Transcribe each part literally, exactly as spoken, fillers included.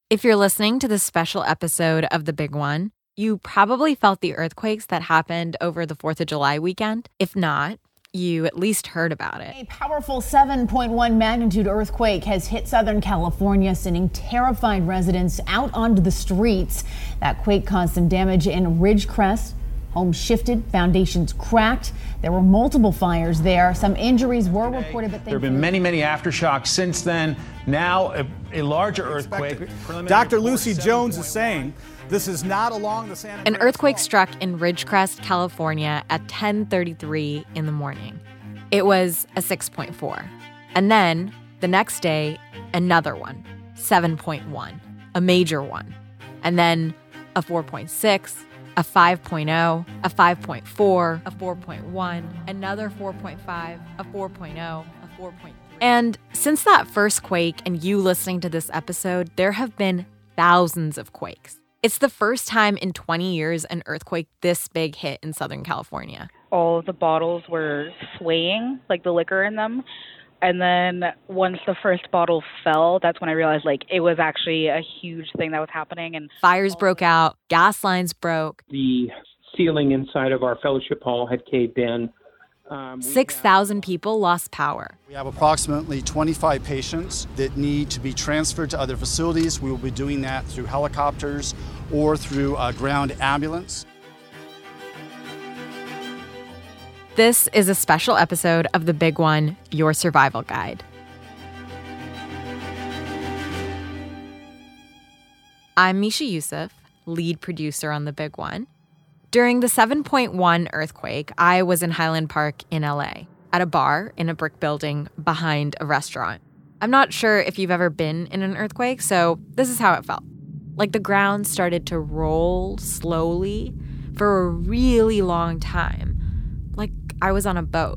If you're listening to this special episode of The Big One, you probably felt the earthquakes that happened over the fourth of July weekend. If not, you at least heard about it. A powerful seven point one magnitude earthquake has hit Southern California, sending terrified residents out onto the streets. That quake caused some damage in Ridgecrest. Homes shifted, foundations cracked. There were multiple fires there. Some injuries were reported, but there have been many, many aftershocks since then. Now, a, a larger earthquake. Doctor Lucy Jones is saying this is not along the San Andreas An earthquake Fault. struck in Ridgecrest, California at ten thirty-three in the morning. It was a six point four. And then, the next day, another one, seven point one, a major one. And then a four point six, a five point oh, a five point four, a four point one, another four point five, a four point oh, a four point three. And since that first quake and you listening to this episode, there have been thousands of quakes. It's the first time in twenty years an earthquake this big hit in Southern California. All of the bottles were swaying, like the liquor in them. And then once the first bottle fell, that's when I realized, like, it was actually a huge thing that was happening. And fires broke out, gas lines broke. The ceiling inside of our fellowship hall had caved in. Um, six thousand people lost power. We have approximately twenty-five patients that need to be transferred to other facilities. We will be doing that through helicopters or through a ground ambulance. This is a special episode of The Big One, Your Survival Guide. I'm Misha Youssef, lead producer on The Big One. During the seven point one earthquake, I was in Highland Park in L A, at a bar in a brick building behind a restaurant. I'm not sure if you've ever been in an earthquake, so this is how it felt. Like the ground started to roll slowly for a really long time. Like I was on a boat.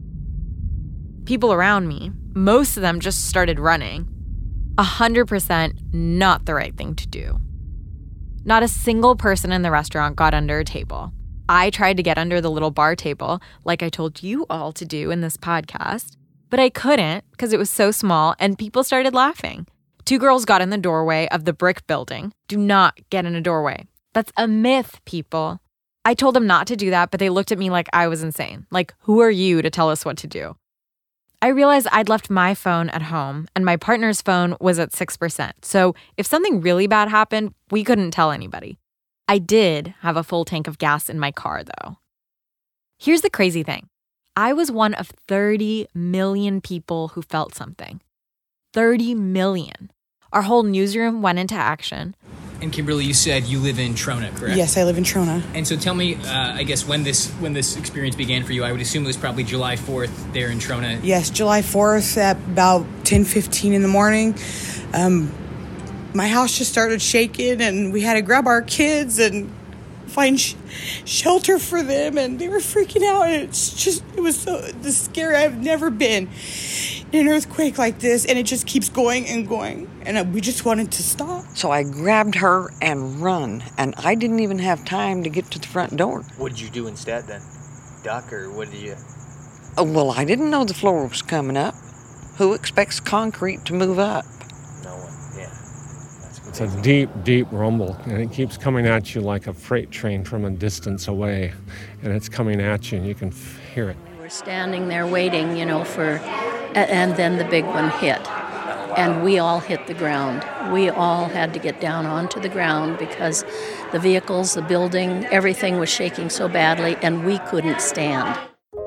People around me, most of them just started running. A hundred percent not the right thing to do. Not a single person in the restaurant got under a table. I tried to get under the little bar table, like I told you all to do in this podcast, but I couldn't because it was so small and people started laughing. Two girls got in the doorway of the brick building. Do not get in a doorway. That's a myth, people. I told them not to do that, but they looked at me like I was insane. Like, who are you to tell us what to do? I realized I'd left my phone at home and my partner's phone was at six percent. So if something really bad happened, we couldn't tell anybody. I did have a full tank of gas in my car, though. Here's the crazy thing. I was one of thirty million people who felt something. thirty million. Our whole newsroom went into action. And Kimberly, you said you live in Trona, correct? Yes, I live in Trona. And so tell me, uh, I guess, when this when this experience began for you. I would assume it was probably July fourth there in Trona. Yes, July fourth at about ten fifteen in the morning. Um, my house just started shaking, and we had to grab our kids and find sh- shelter for them, and they were freaking out. And it's just, it was so the scary I've never been in an earthquake like this, and it just keeps going and going, and we just wanted to stop. So I grabbed her and run, and I didn't even have time to get to the front door. What did you do instead then? Duck, or what did you... Oh, well, I didn't know the floor was coming up. Who expects concrete to move up? No one, yeah. That's it's a deep, deep rumble, and it keeps coming at you like a freight train from a distance away, and it's coming at you, and you can f- hear it. We were standing there waiting, you know, for... And then the big one hit, and we all hit the ground. We all had to get down onto the ground because the vehicles, the building, everything was shaking so badly, and we couldn't stand.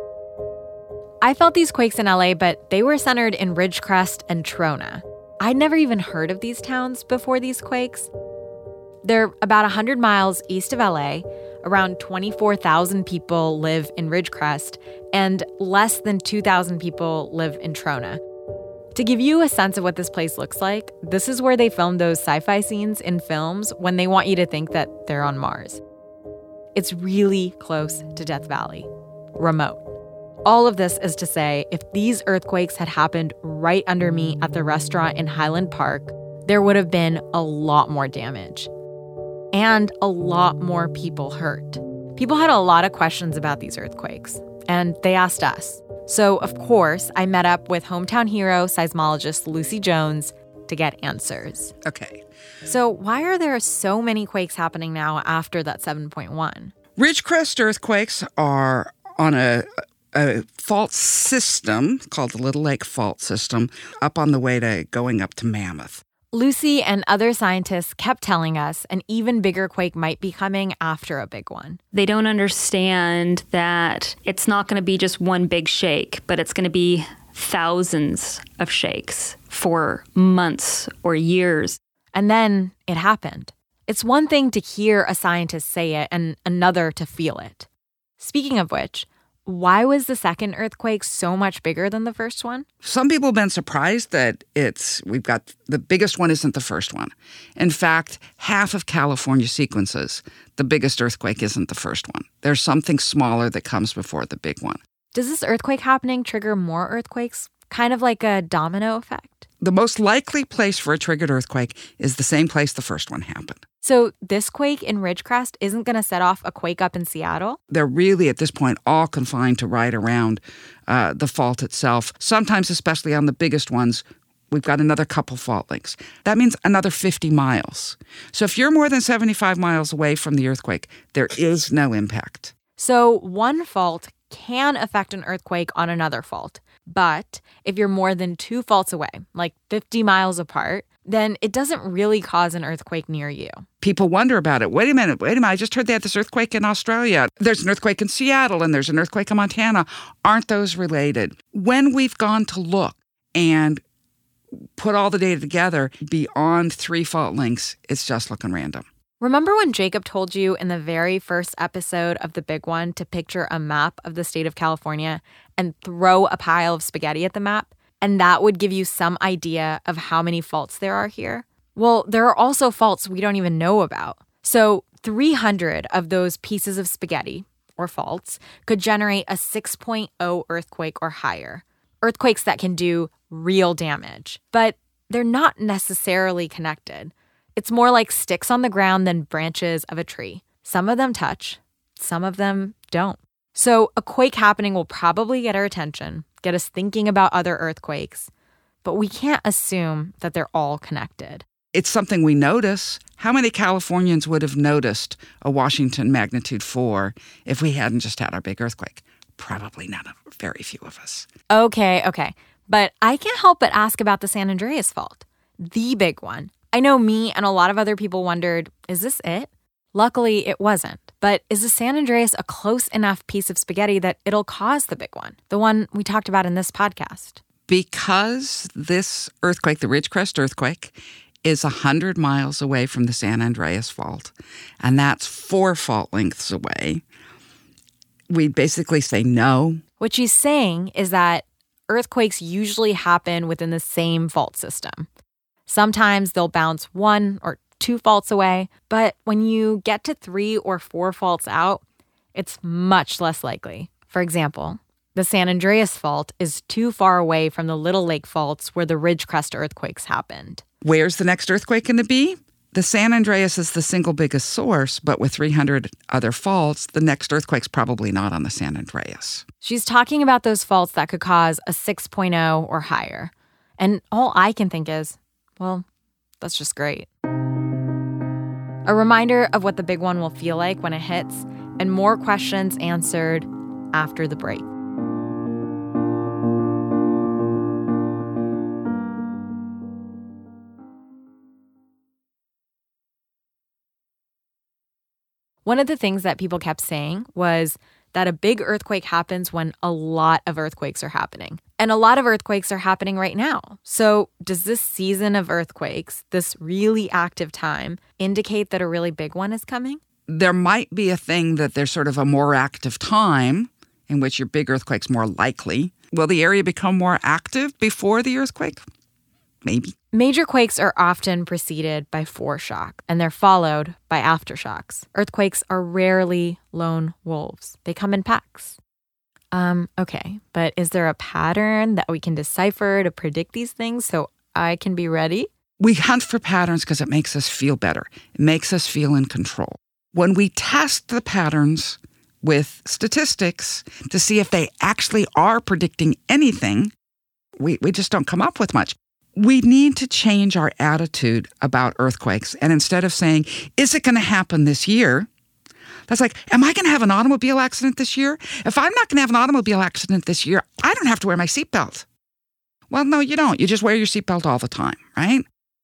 I felt these quakes in L A, but they were centered in Ridgecrest and Trona. I'd never even heard of these towns before these quakes. They're about one hundred miles east of L A. Around twenty-four thousand people live in Ridgecrest, and less than two thousand people live in Trona. To give you a sense of what this place looks like, this is where they film those sci-fi scenes in films when they want you to think that they're on Mars. It's really close to Death Valley. Remote. All of this is to say, if these earthquakes had happened right under me at the restaurant in Highland Park, there would have been a lot more damage. And a lot more people hurt. People had a lot of questions about these earthquakes, and they asked us. So, of course, I met up with hometown hero seismologist Lucy Jones to get answers. Okay. So why are there so many quakes happening now after that seven point one? Ridgecrest earthquakes are on a, a fault system called the Little Lake Fault System up on the way to going up to Mammoth. Lucy and other scientists kept telling us an even bigger quake might be coming after a big one. They don't understand that it's not going to be just one big shake, but it's going to be thousands of shakes for months or years. And then it happened. It's one thing to hear a scientist say it and another to feel it. Speaking of which, why was the second earthquake so much bigger than the first one? Some people have been surprised that it's, we've got, the biggest one isn't the first one. In fact, half of California sequences, the biggest earthquake isn't the first one. There's something smaller that comes before the big one. Does this earthquake happening trigger more earthquakes? Kind of like a domino effect? The most likely place for a triggered earthquake is the same place the first one happened. So this quake in Ridgecrest isn't going to set off a quake up in Seattle? They're really, at this point, all confined to right around uh, the fault itself. Sometimes, especially on the biggest ones, we've got another couple fault links. That means another fifty miles. So if you're more than seventy-five miles away from the earthquake, there is no impact. So one fault can affect an earthquake on another fault. But if you're more than two faults away, like fifty miles apart, then it doesn't really cause an earthquake near you. People wonder about it. Wait a minute, wait a minute. I just heard they had this earthquake in Australia. There's an earthquake in Seattle and there's an earthquake in Montana. Aren't those related? When we've gone to look and put all the data together beyond three fault links, it's just looking random. Remember when Jacob told you in the very first episode of The Big One to picture a map of the state of California and throw a pile of spaghetti at the map? And that would give you some idea of how many faults there are here? Well, there are also faults we don't even know about. So three hundred of those pieces of spaghetti, or faults, could generate a six point oh earthquake or higher. Earthquakes that can do real damage. But they're not necessarily connected. It's more like sticks on the ground than branches of a tree. Some of them touch, some of them don't. So a quake happening will probably get our attention, get us thinking about other earthquakes, but we can't assume that they're all connected. It's something we notice. How many Californians would have noticed a Washington magnitude four if we hadn't just had our big earthquake? Probably none of, very few of us. Okay, okay. But I can't help but ask about the San Andreas fault, the big one. I know me and a lot of other people wondered, is this it? Luckily, it wasn't. But is the San Andreas a close enough piece of spaghetti that it'll cause the big one, the one we talked about in this podcast? Because this earthquake, the Ridgecrest earthquake, is one hundred miles away from the San Andreas fault, and that's four fault lengths away, we basically say no. What she's saying is that earthquakes usually happen within the same fault system. Sometimes they'll bounce one or two faults away, but when you get to three or four faults out, it's much less likely. For example, the San Andreas fault is too far away from the Little Lake faults where the Ridgecrest earthquakes happened. Where's the next earthquake going to be? The San Andreas is the single biggest source, but with three hundred other faults, the next earthquake's probably not on the San Andreas. She's talking about those faults that could cause a six point oh or higher. And all I can think is, well, that's just great. A reminder of what the big one will feel like when it hits, and more questions answered after the break. One of the things that people kept saying was that a big earthquake happens when a lot of earthquakes are happening. And a lot of earthquakes are happening right now. So does this season of earthquakes, this really active time, indicate that a really big one is coming? There might be a thing that there's sort of a more active time in which your big earthquake's more likely. Will the area become more active before the earthquake? Maybe. Major quakes are often preceded by foreshock, and they're followed by aftershocks. Earthquakes are rarely lone wolves. They come in packs. Um, okay, but is there a pattern that we can decipher to predict these things so I can be ready? We hunt for patterns because it makes us feel better. It makes us feel in control. When we test the patterns with statistics to see if they actually are predicting anything, we, we just don't come up with much. We need to change our attitude about earthquakes. And instead of saying, is it going to happen this year? That's like, am I going to have an automobile accident this year? If I'm not going to have an automobile accident this year, I don't have to wear my seatbelt. Well, no, you don't. You just wear your seatbelt all the time, right?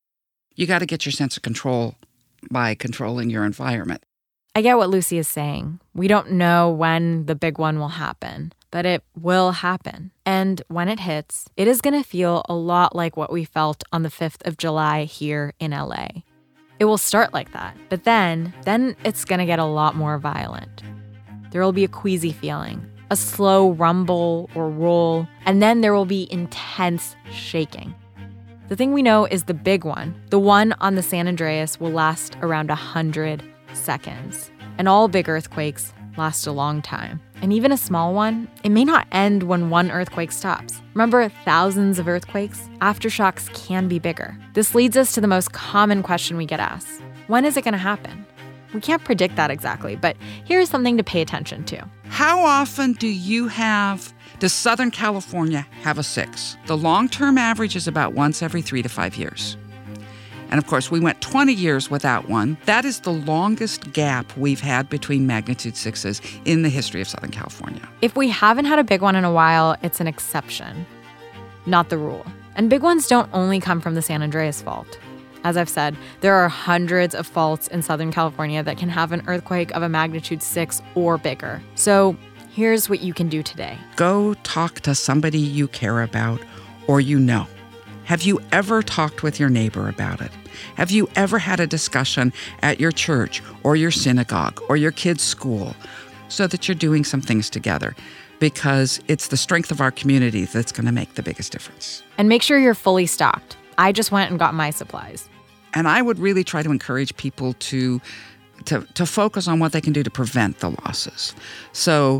You got to get your sense of control by controlling your environment. I get what Lucy is saying. We don't know when the big one will happen, but it will happen. And when it hits, it is going to feel a lot like what we felt on the fifth of July here in L A. It will start like that, but then, then it's going to get a lot more violent. There will be a queasy feeling, a slow rumble or roll, and then there will be intense shaking. The thing we know is the big one, the one on the San Andreas, will last around one hundred seconds. And all big earthquakes last a long time. And even a small one, it may not end when one earthquake stops. Remember thousands of earthquakes? Aftershocks can be bigger. This leads us to the most common question we get asked. When is it going to happen? We can't predict that exactly, but here's something to pay attention to. How often do you have, does Southern California have a six? The long-term average is about once every three to five years. And of course, we went twenty years without one. That is the longest gap we've had between magnitude sixes in the history of Southern California. If we haven't had a big one in a while, it's an exception, not the rule. And big ones don't only come from the San Andreas fault. As I've said, there are hundreds of faults in Southern California that can have an earthquake of a magnitude six or bigger. So here's what you can do today. Go talk to somebody you care about or you know. Have you ever talked with your neighbor about it? Have you ever had a discussion at your church or your synagogue or your kid's school so that you're doing some things together? Because it's the strength of our community that's going to make the biggest difference. And make sure you're fully stocked. I just went and got my supplies. And I would really try to encourage people to, to, to focus on what they can do to prevent the losses. So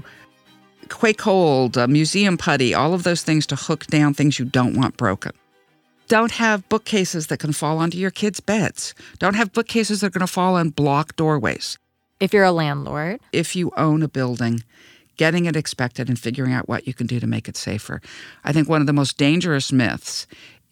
quake hold, uh, museum putty, all of those things to hook down things you don't want broken. Don't have bookcases that can fall onto your kids' beds. Don't have bookcases that are going to fall on block doorways. If you're a landlord. If you own a building, getting it inspected and figuring out what you can do to make it safer. I think one of the most dangerous myths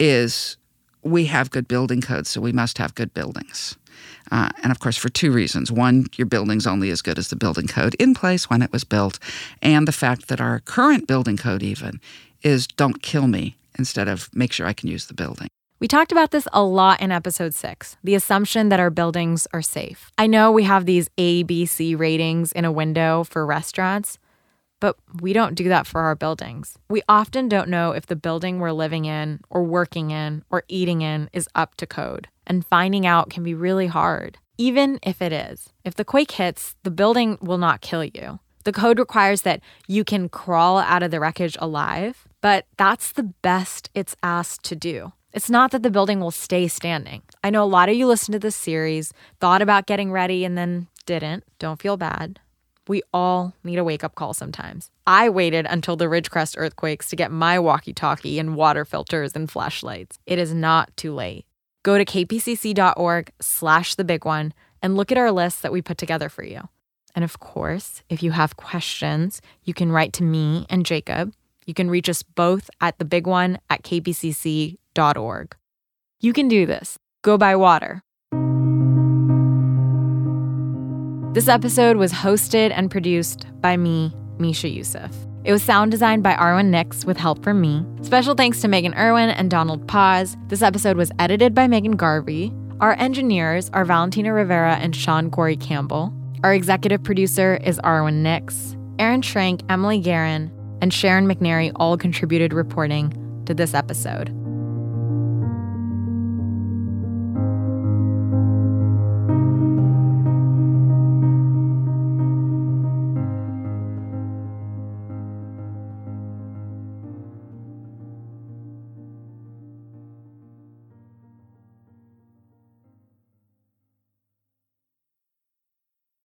is we have good building codes, so we must have good buildings. Uh, and of course, for two reasons. One, your building's only as good as the building code in place when it was built. And the fact that our current building code even is don't kill me, instead of make sure I can use the building. We talked about this a lot in episode six, the assumption that our buildings are safe. I know we have these A, B, C ratings in a window for restaurants, but we don't do that for our buildings. We often don't know if the building we're living in or working in or eating in is up to code. And finding out can be really hard, even if it is. If the quake hits, the building will not kill you. The code requires that you can crawl out of the wreckage alive, but that's the best it's asked to do. It's not that the building will stay standing. I know a lot of you listened to this series, thought about getting ready, and then didn't. Don't feel bad. We all need a wake-up call sometimes. I waited until the Ridgecrest earthquakes to get my walkie-talkie and water filters and flashlights. It is not too late. Go to kpcc.org slash the big one and look at our list that we put together for you. And of course, if you have questions, you can write to me and Jacob. You can reach us both at the big one at k p c c dot org. You can do this. Go buy water. This episode was hosted and produced by me, Misha Youssef. It was sound designed by Arwen Nix with help from me. Special thanks to Megan Irwin and Donald Paz. This episode was edited by Megan Garvey. Our engineers are Valentina Rivera and Sean Corey Campbell. Our executive producer is Arwen Nix. Aaron Schrank, Emily Guerin, and Sharon McNary all contributed reporting to this episode.